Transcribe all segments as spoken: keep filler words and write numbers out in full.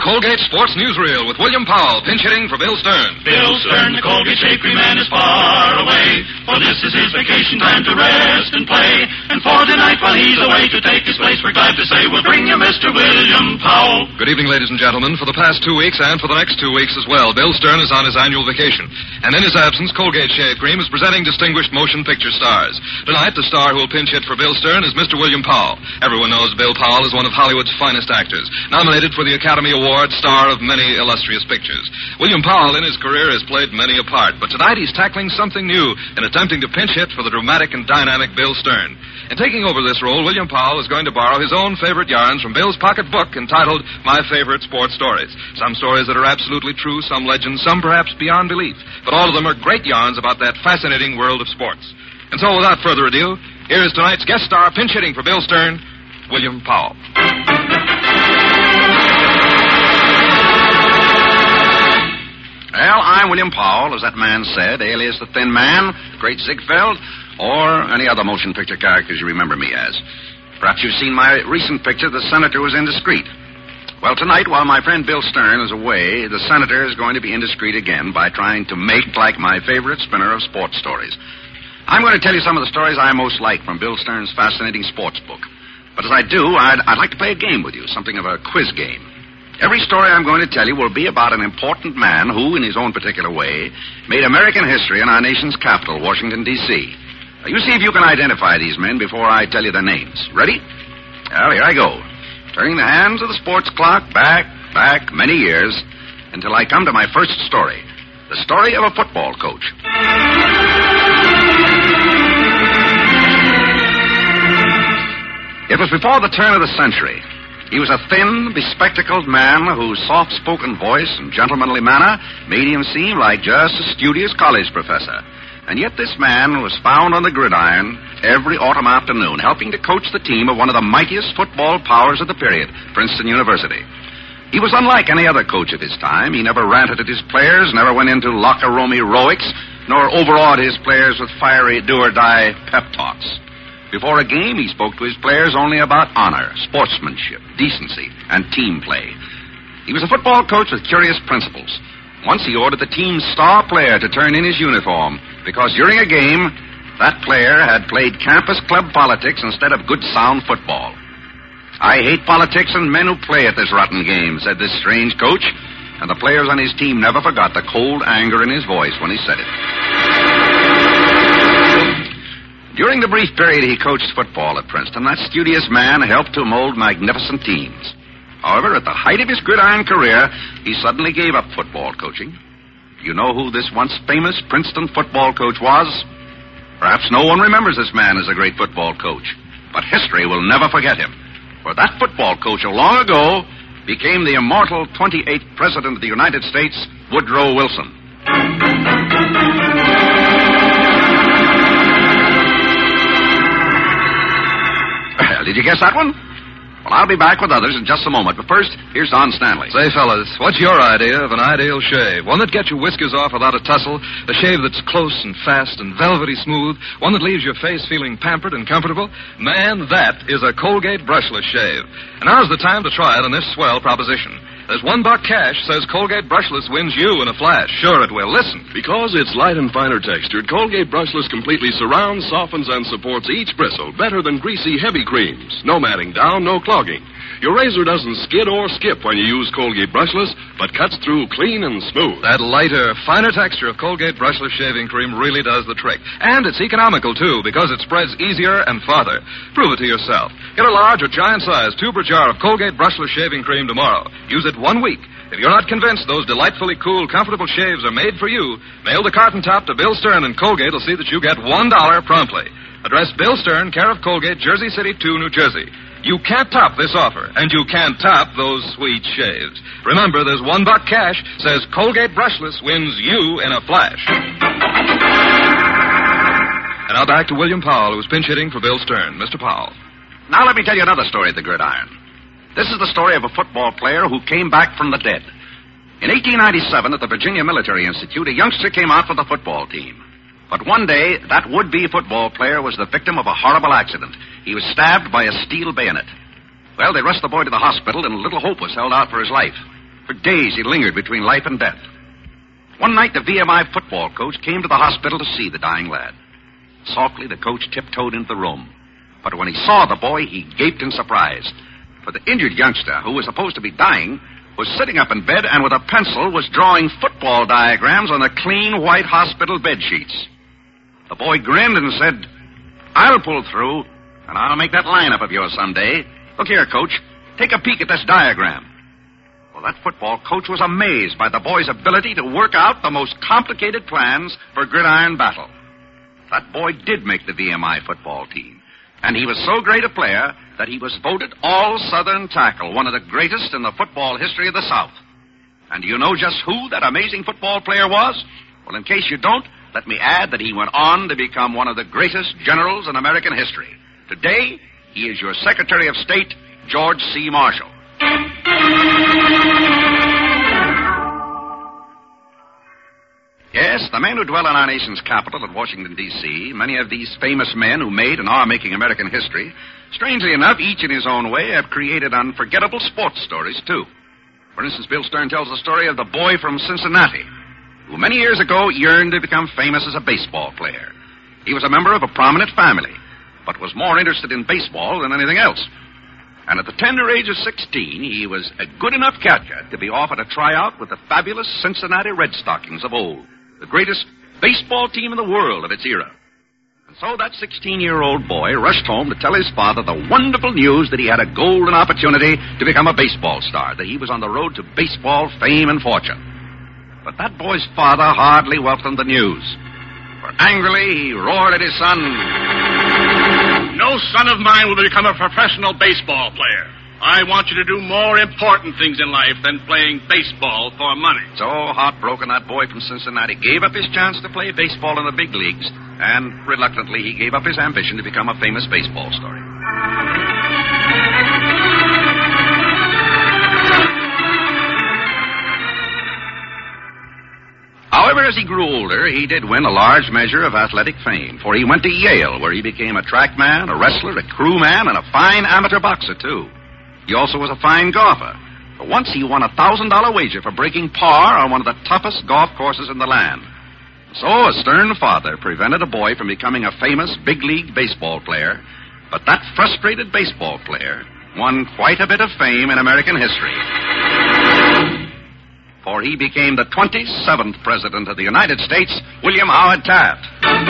Colgate Sports Newsreel with William Powell, pinch hitting for Bill Stern. Bill Stern, the Colgate Shave Cream Man, is far away, for this is his vacation time to rest and play. And for tonight, while he's away to take his place, we're glad to say we'll bring you Mister William Powell. Good evening, ladies and gentlemen. For the past two weeks and for the next two weeks as well, Bill Stern is on his annual vacation. And in his absence, Colgate Shave Cream is presenting distinguished motion picture stars. Tonight, the star who will pinch hit for Bill Stern is Mister William Powell. Everyone knows Bill Powell is one of Hollywood's finest actors, nominated for the Academy Award, star of many illustrious pictures. William Powell, in his career, has played many a part, but tonight he's tackling something new in attempting to pinch hit for the dramatic and dynamic Bill Stern. In taking over this role, William Powell is going to borrow his own favorite yarns from Bill's pocket book entitled My Favorite Sports Stories. Some stories that are absolutely true, some legends, some perhaps beyond belief, but all of them are great yarns about that fascinating world of sports. And so, without further ado, here is tonight's guest star pinch hitting for Bill Stern, William Powell. Well, I'm William Powell, as that man said, alias the Thin Man, Great Ziegfeld, or any other motion picture characters you remember me as. Perhaps you've seen my recent picture, The Senator Was Indiscreet. Well, tonight, while my friend Bill Stern is away, the Senator is going to be indiscreet again by trying to make like my favorite spinner of sports stories. I'm going to tell you some of the stories I most like from Bill Stern's fascinating sports book. But as I do, I'd, I'd like to play a game with you, something of a quiz game. Every story I'm going to tell you will be about an important man who, in his own particular way, made American history in our nation's capital, Washington, D C Now, you see if you can identify these men before I tell you their names. Ready? Well, here I go. Turning the hands of the sports clock back, back many years, until I come to my first story. The story of a football coach. It was before the turn of the century. He was a thin, bespectacled man whose soft-spoken voice and gentlemanly manner made him seem like just a studious college professor. And yet this man was found on the gridiron every autumn afternoon, helping to coach the team of one of the mightiest football powers of the period, Princeton University. He was unlike any other coach of his time. He never ranted at his players, never went into locker room heroics, nor overawed his players with fiery do-or-die pep talks. Before a game, he spoke to his players only about honor, sportsmanship, decency, and team play. He was a football coach with curious principles. Once he ordered the team's star player to turn in his uniform because during a game, that player had played campus club politics instead of good, sound football. I hate politics and men who play at this rotten game, said this strange coach, and the players on his team never forgot the cold anger in his voice when he said it. During the brief period he coached football at Princeton, that studious man helped to mold magnificent teams. However, at the height of his gridiron career, he suddenly gave up football coaching. You know who this once famous Princeton football coach was? Perhaps no one remembers this man as a great football coach, but history will never forget him. For that football coach long ago became the immortal twenty-eighth President of the United States, Woodrow Wilson. Did you guess that one? Well, I'll be back with others in just a moment. But first, here's Don Stanley. Say, fellas, what's your idea of an ideal shave? One that gets your whiskers off without a tussle, a shave that's close and fast and velvety smooth, one that leaves your face feeling pampered and comfortable? Man, that is a Colgate brushless shave. And now's the time to try it on this swell proposition. There's one buck cash says Colgate brushless wins you in a flash. Sure it will. Listen. Because it's light and finer textured, Colgate brushless completely surrounds, softens, and supports each bristle better than greasy, heavy creams. No matting down, no clogging. Your razor doesn't skid or skip when you use Colgate brushless, but cuts through clean and smooth. That lighter, finer texture of Colgate brushless shaving cream really does the trick. And it's economical, too, because it spreads easier and farther. Prove it to yourself. Get a large or giant size tube or jar of Colgate brushless shaving cream tomorrow. Use it one week. If you're not convinced those delightfully cool, comfortable shaves are made for you, mail the carton top to Bill Stern, and Colgate will see that you get one dollar promptly. Address Bill Stern, care of Colgate, Jersey City two, New Jersey. You can't top this offer, and you can't top those sweet shaves. Remember, there's one buck cash says Colgate brushless wins you in a flash. And now back to William Powell, who's pinch hitting for Bill Stern. Mister Powell. Now let me tell you another story at the gridiron. This is the story of a football player who came back from the dead. In eighteen ninety-seven, at the Virginia Military Institute, a youngster came out for the football team. But one day, that would-be football player was the victim of a horrible accident. He was stabbed by a steel bayonet. Well, they rushed the boy to the hospital, and little hope was held out for his life. For days he lingered between life and death. One night, the V M I football coach came to the hospital to see the dying lad. Softly, the coach tiptoed into the room. But when he saw the boy, he gaped in surprise. For the injured youngster, who was supposed to be dying, was sitting up in bed and with a pencil was drawing football diagrams on the clean white hospital bed sheets. The boy grinned and said, "I'll pull through, and I'll make that lineup of yours someday. Look here, Coach. Take a peek at this diagram." Well, that football coach was amazed by the boy's ability to work out the most complicated plans for gridiron battle. That boy did make the V M I football team, and he was so great a player that he was voted All-Southern Tackle, one of the greatest in the football history of the South. And do you know just who that amazing football player was? Well, in case you don't, let me add that he went on to become one of the greatest generals in American history. Today, he is your Secretary of State, George C. Marshall. Yes, the men who dwell in our nation's capital at Washington, D C, many of these famous men who made and are making American history, strangely enough, each in his own way, have created unforgettable sports stories, too. For instance, Bill Stern tells the story of the boy from Cincinnati, who many years ago yearned to become famous as a baseball player. He was a member of a prominent family, but was more interested in baseball than anything else. And at the tender age of sixteen, he was a good enough catcher to be offered a tryout with the fabulous Cincinnati Red Stockings of old, the greatest baseball team in the world of its era. And so that sixteen-year-old boy rushed home to tell his father the wonderful news that he had a golden opportunity to become a baseball star, that he was on the road to baseball fame and fortune. But that boy's father hardly welcomed the news, for angrily he roared at his son, "No son of mine will become a professional baseball player. I want you to do more important things in life than playing baseball for money." So heartbroken, that boy from Cincinnati gave up his chance to play baseball in the big leagues, and reluctantly he gave up his ambition to become a famous baseball star. However, as he grew older, he did win a large measure of athletic fame, for he went to Yale, where he became a trackman, a wrestler, a crewman, and a fine amateur boxer, too. He also was a fine golfer. For once he won a one thousand dollars wager for breaking par on one of the toughest golf courses in the land. So a stern father prevented a boy from becoming a famous big league baseball player, but that frustrated baseball player won quite a bit of fame in American history. For he became the twenty-seventh President of the United States, William Howard Taft.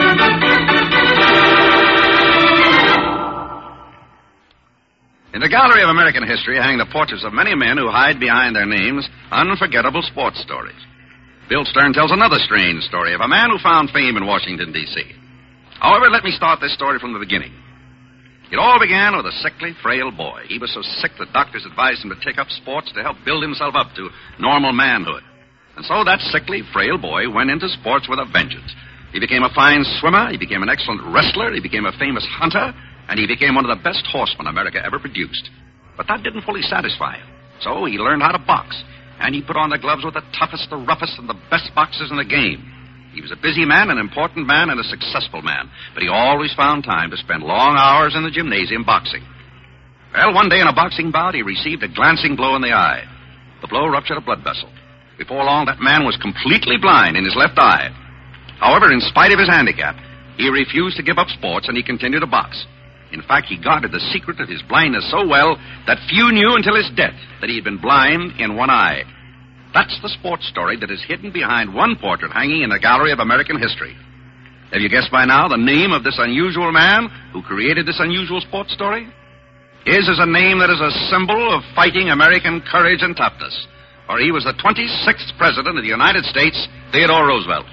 In the Gallery of American History hang the portraits of many men who hide behind their names unforgettable sports stories. Bill Stern tells another strange story of a man who found fame in Washington, D C. However, let me start this story from the beginning. It all began with a sickly, frail boy. He was so sick that doctors advised him to take up sports to help build himself up to normal manhood. And so that sickly, frail boy went into sports with a vengeance. He became a fine swimmer, he became an excellent wrestler, he became a famous hunter, and he became one of the best horsemen America ever produced. But that didn't fully satisfy him. So he learned how to box, and he put on the gloves with the toughest, the roughest, and the best boxers in the game. He was a busy man, an important man, and a successful man, but he always found time to spend long hours in the gymnasium boxing. Well, one day in a boxing bout, he received a glancing blow in the eye. The blow ruptured a blood vessel. Before long, that man was completely blind in his left eye. However, in spite of his handicap, he refused to give up sports, and he continued to box. In fact, he guarded the secret of his blindness so well that few knew until his death that he had been blind in one eye. That's the sports story that is hidden behind one portrait hanging in the Gallery of American History. Have you guessed by now the name of this unusual man who created this unusual sports story? His is a name that is a symbol of fighting American courage and toughness, for he was the twenty-sixth President of the United States, Theodore Roosevelt.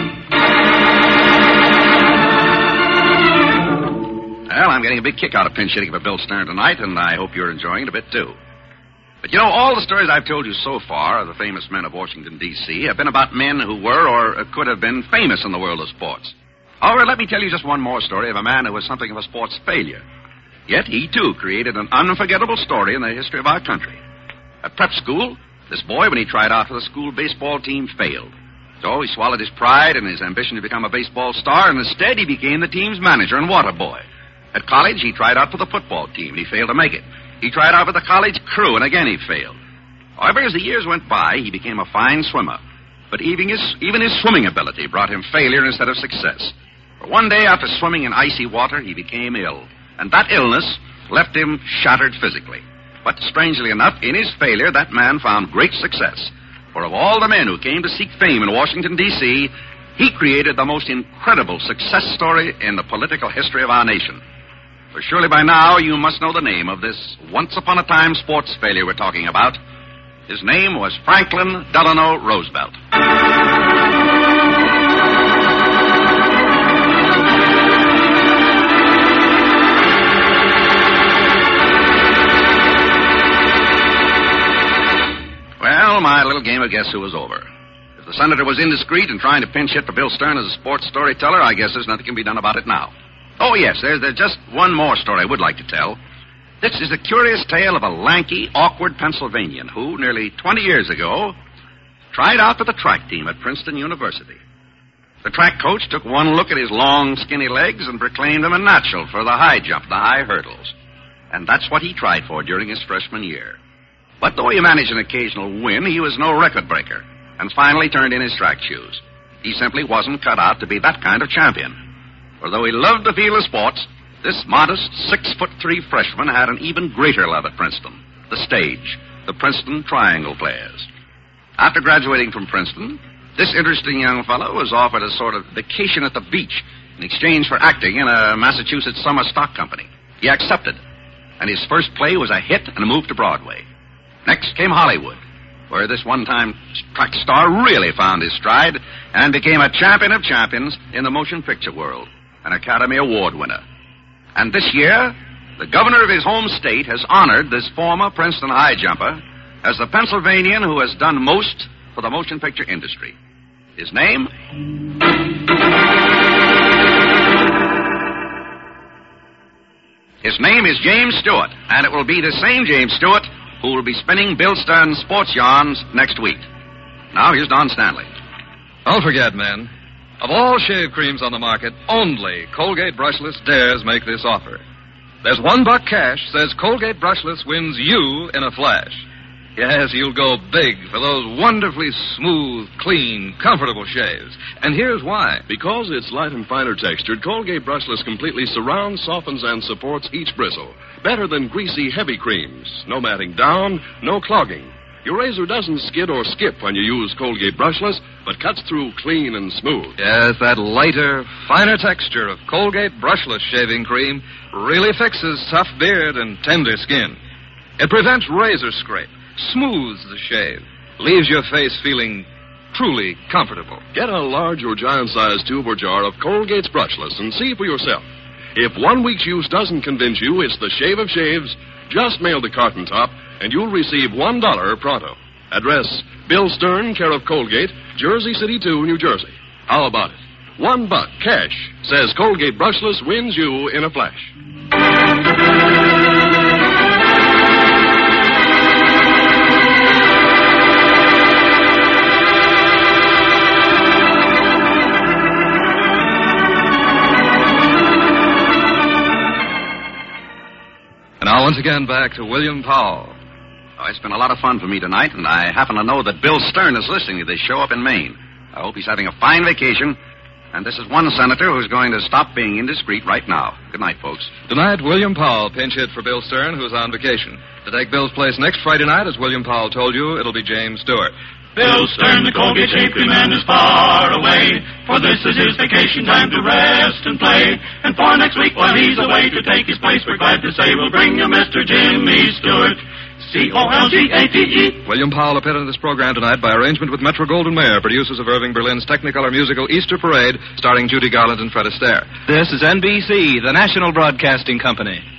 Well, I'm getting a big kick out of pinch hitting for Bill Stern tonight, and I hope you're enjoying it a bit, too. But, you know, all the stories I've told you so far of the famous men of Washington, D C have been about men who were or could have been famous in the world of sports. However, let me tell you just one more story of a man who was something of a sports failure. Yet he, too, created an unforgettable story in the history of our country. At prep school, this boy, when he tried out for the school baseball team, failed. So he swallowed his pride and his ambition to become a baseball star, and instead he became the team's manager and water boy. At college, he tried out for the football team, and he failed to make it. He tried out for the college crew, and again he failed. However, as the years went by, he became a fine swimmer. But even his, even his swimming ability brought him failure instead of success. For one day after swimming in icy water, he became ill. And that illness left him shattered physically. But strangely enough, in his failure, that man found great success. For of all the men who came to seek fame in Washington, D C, he created the most incredible success story in the political history of our nation. For surely by now you must know the name of this once-upon-a-time sports failure we're talking about. His name was Franklin Delano Roosevelt. Well, my little game of guess who was over. If the senator was indiscreet in trying to pinch hit for Bill Stern as a sports storyteller, I guess there's nothing can be done about it now. Oh, yes, there's, there's just one more story I would like to tell. This is a curious tale of a lanky, awkward Pennsylvanian who, nearly twenty years ago, tried out for the track team at Princeton University. The track coach took one look at his long, skinny legs and proclaimed him a natural for the high jump, the high hurdles. And that's what he tried for during his freshman year. But though he managed an occasional win, he was no record breaker, and finally turned in his track shoes. He simply wasn't cut out to be that kind of champion. For though he loved the field of sports, this modest six-foot-three freshman had an even greater love at Princeton, the stage, the Princeton Triangle Players. After graduating from Princeton, this interesting young fellow was offered a sort of vacation at the beach in exchange for acting in a Massachusetts summer stock company. He accepted, and his first play was a hit and a move to Broadway. Next came Hollywood, where this one-time track star really found his stride and became a champion of champions in the motion picture world, an Academy Award winner. And this year, the governor of his home state has honored this former Princeton high jumper as the Pennsylvanian who has done most for the motion picture industry. His name? His name is James Stewart, and it will be the same James Stewart who will be spinning Bill Stern's sports yarns next week. Now, here's Don Stanley. Don't forget, men, of all shave creams on the market, only Colgate Brushless dares make this offer. There's one buck cash says Colgate Brushless wins you in a flash. Yes, you'll go big for those wonderfully smooth, clean, comfortable shaves. And here's why. Because it's light and finer textured, Colgate Brushless completely surrounds, softens, and supports each bristle. Better than greasy, heavy creams. No matting down, no clogging. Your razor doesn't skid or skip when you use Colgate Brushless, but cuts through clean and smooth. Yes, that lighter, finer texture of Colgate Brushless shaving cream really fixes tough beard and tender skin. It prevents razor scrape, smooths the shave, leaves your face feeling truly comfortable. Get a large or giant-sized tube or jar of Colgate's Brushless and see for yourself. If one week's use doesn't convince you it's the shave of shaves, just mail the carton top, and you'll receive one dollar pronto. Address, Bill Stern, care of Colgate, Jersey City two, New Jersey. How about it? One buck, cash, says Colgate Brushless wins you in a flash. And now, once again, back to William Powell. Oh, it's been a lot of fun for me tonight, and I happen to know that Bill Stern is listening to this show up in Maine. I hope he's having a fine vacation, and this is one senator who's going to stop being indiscreet right now. Good night, folks. Tonight, William Powell pinch hit for Bill Stern, who's on vacation. To take Bill's place next Friday night, as William Powell told you, it'll be James Stewart. Bill Stern, the Colgate Shave Cream Man, is far away, for this is his vacation time to rest and play. And for next week, while he's away to take his place, we're glad to say we'll bring you Mister Jimmy Stewart, C O L G A T E. William Powell appeared in this program tonight by arrangement with Metro-Goldwyn-Mayer, producers of Irving Berlin's Technicolor musical Easter Parade, starring Judy Garland and Fred Astaire. This is N B C, the national broadcasting company.